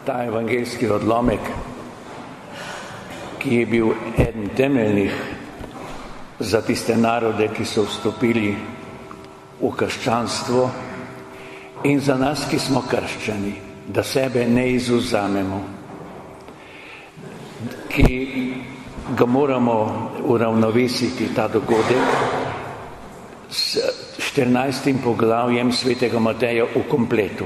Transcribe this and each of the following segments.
ta evangeljski odlomek, ki je bil eden temeljnih za tiste narode, ki so vstopili v krščanstvo, in za nas, ki smo krščani, da sebe ne izvzamemo, ki ga moramo uravnovesiti, ta dogodek, s 14. poglavjem svetega Mateja v kompletu.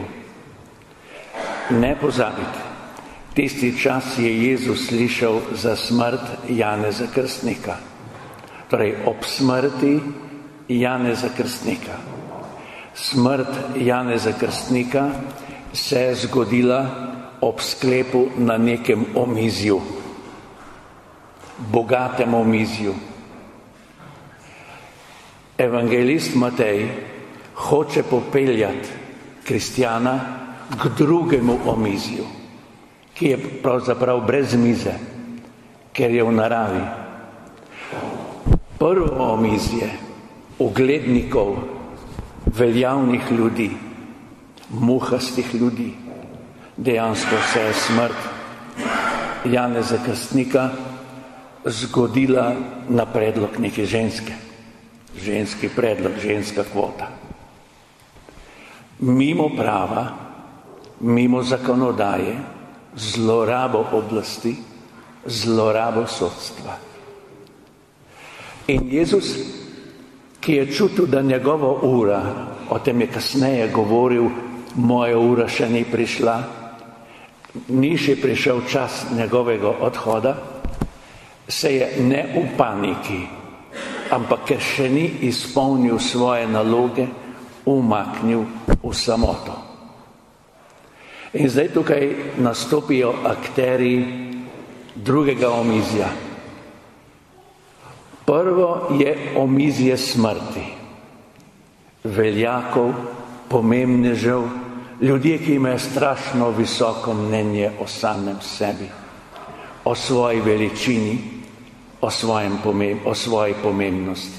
Ne pozabiti, tisti čas je Jezus slišal za smrt Janeza Krstnika. Torej, ob smrti Janeza Krstnika. Smrt Janeza Krstnika se je zgodila ob sklepu na nekem omizju, bogatem omizju. Evangelist Matej hoče popeljati kristjana k drugemu omizju, ki je pravzaprav brez mize, ker je v naravi. Prvo omizje uglednikov, veljavnih ljudi, muhastih ljudi, dejansko se je smrt Janeza Krstnika zgodila na predlog neke ženske. Ženski predlog, ženska kvota. Mimo prava, mimo zakonodaje, zlorabo oblasti, zlorabo sodstva. In Jezus, ki je čutil, da njegova ura, o tem je kasneje govoril, moja ura še ni prišla, ni še prišel čas njegovega odhoda, se je ne v paniki, ampak ker še ni izpolnil svoje naloge, umaknil v samoto. In zdaj tukaj nastopijo akteri drugega omizja. Prvo je omizje smrti. Veljakov, pomembnežev, ljudje, ki imajo strašno visoko mnenje o samem sebi, o svoji veličini, o svoji pomembnosti.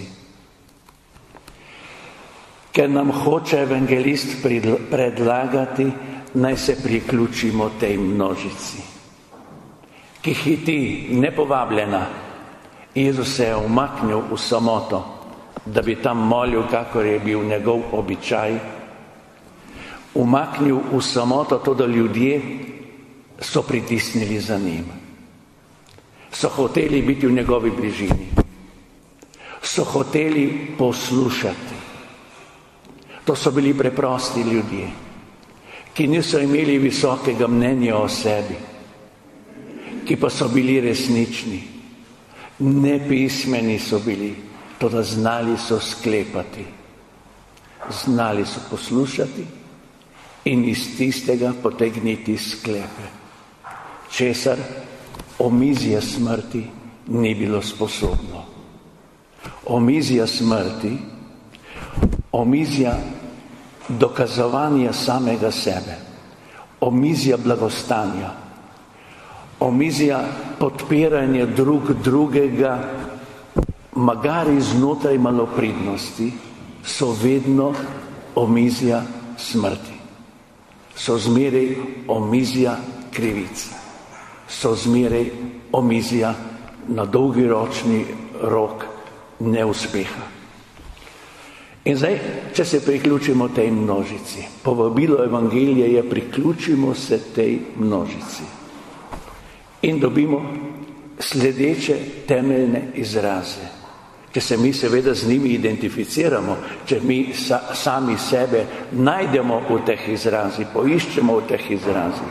Ker nam hoče evangelist predlagati, naj se priključimo tej množici, ki hiti nepovabljena. Jezus se je umaknil v samoto, da bi tam molil, kakor je bil njegov običaj. Umaknil v samoto to, da ljudje so pritisnili za njim. So hoteli biti v njegovi bližini. So hoteli poslušati. To so bili preprosti ljudje, ki niso imeli visokega mnenja o sebi, ki pa so bili resnični. Nepismeni so bili, toda znali so sklepati. Znali so poslušati in iz tistega potegniti sklepe. Česar omizje smrti ni bilo sposobno. Omizja smrti, omizja dokazovanja samega sebe, omizja blagostanja, omizja podpiranja drugega, magari znotraj malopridnosti, so vedno omizja smrti. So zmeraj omizja krivice. So zmeraj omizja na dolgoročni rok neuspeha. In zdaj, če se priključimo tej množici, povabilo evangelije je, priključimo se tej množici. In dobimo sledeče temeljne izraze. Če se mi seveda z njimi identificiramo, če mi sami sebe najdemo v teh izrazih, poiščemo v teh izrazih.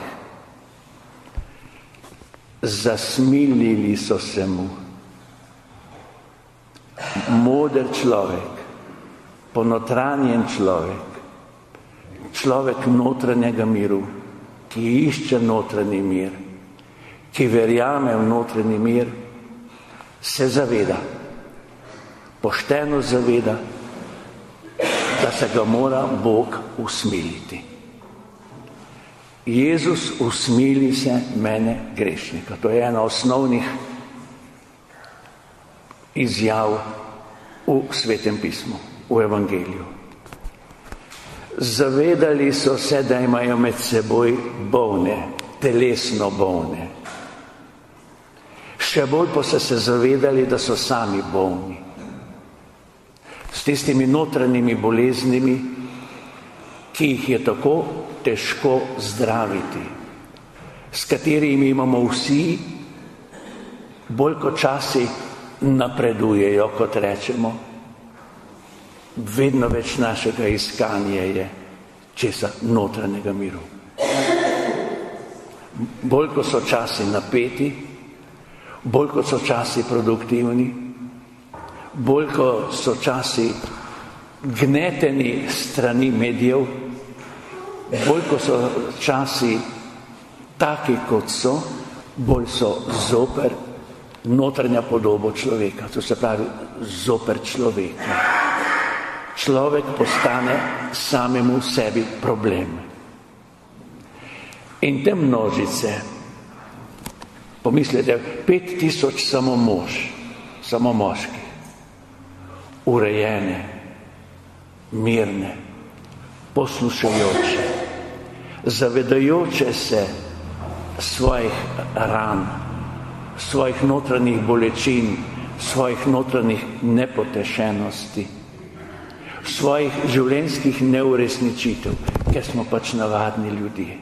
Zasmilili so se mu. Moder človek, ponotranjen človek, človek notranjega miru, ki išče notranji mir, ki verjame v notranji mir, se zaveda, pošteno zaveda, da se ga mora Bog usmiliti. Jezus, usmili se mene grešnika. To je ena osnovnih izjav v Svetem pismu, v Evangeliju. Zavedali so se, da imajo med seboj bolne, telesno bolne. Še bolj pa so se zavedali, da so sami bolni. S tistimi notranjimi boleznimi, ki jih je tako težko zdraviti, s katerimi imamo vsi, bolj kot časi napredujejo, kot rečemo, vedno več našega iskanja je česa notranjega miru. Bolj ko so časi napeti, bolj ko so časi produktivni, bolj ko so časi gneteni strani medijev, bolj ko so časi taki, kot so, bolj so zoper notranja podobo človeka, to se pravi zoper človeka. Človek postane samemu sebi problem. In te množice, pomislite, 5000 samo moški, urejene, mirne, poslušajoče, zavedajoče se svojih ran, svojih notranjih bolečin, svojih notranjih nepotešenosti, svojih življenjskih neuresničitev, ker smo pač navadni ljudje.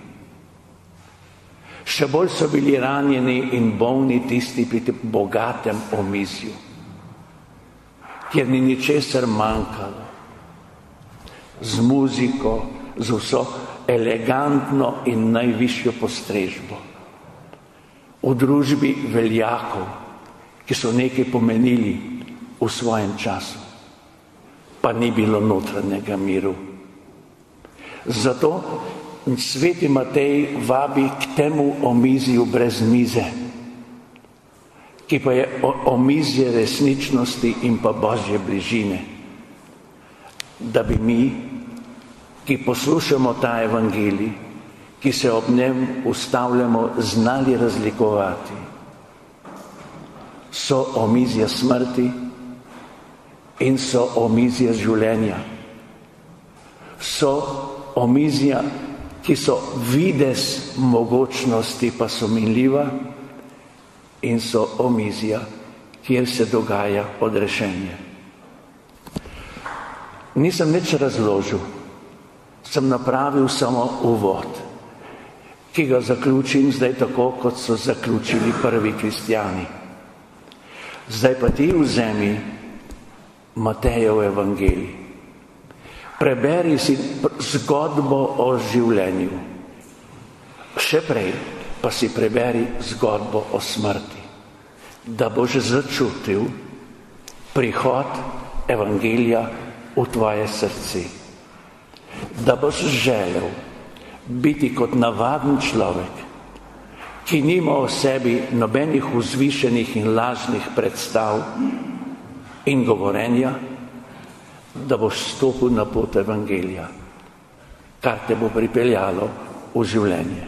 Še bolj so bili ranjeni in bolni tisti pri tem bogatem omizju, kjer ni ničesar manjkalo, z muziko, z vso elegantno in najvišjo postrežbo, v družbi veljakov, ki so nekaj pomenili v svojem času, pa ni bilo notranjega miru. Zato sveti Matej vabi k temu omizju brez mize, ki pa je omizje resničnosti in pa Božje bližine, da bi mi, ki poslušamo ta evangelij, ki se ob njem ustavljamo, znali razlikovati. So omizja smrti in so omizja življenja. So omizja, ki so videz mogočnosti, pa so minljiva, in so omizja, kjer se dogaja odrešenje. Nisem nič razložil, sem napravil samo uvod, ki ga zaključim zdaj tako, kot so zaključili prvi kristjani. Zdaj pa ti vzemi Matejev evangelij. Preberi si zgodbo o življenju. Še prej pa si preberi zgodbo o smrti, da boš začutil prihod evangelija v tvoje srce. Da boš želel biti kot navaden človek, ki nima o sebi nobenih vzvišenih in lažnih predstav in govorenja, da boš stopil na pot evangelija, kar te bo pripeljalo v življenje.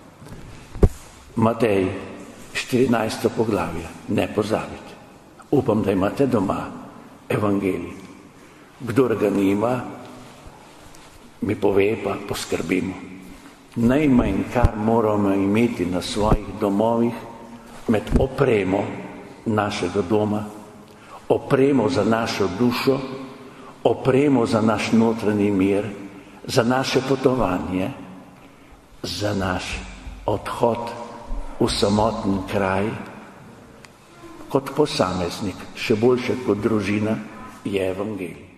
Matej, 14. poglavje, ne pozabite. Upam, da imate doma evangelij. Kdor ga nima, mi pove, pa poskrbimo. Najmanj, kar moramo imeti na svojih domovih, med opremo našega doma, opremo za našo dušo, opremo za naš notranji mir, za naše potovanje, za naš odhod v samoten kraj, kot posameznik, še boljše kot družina, je evangelij.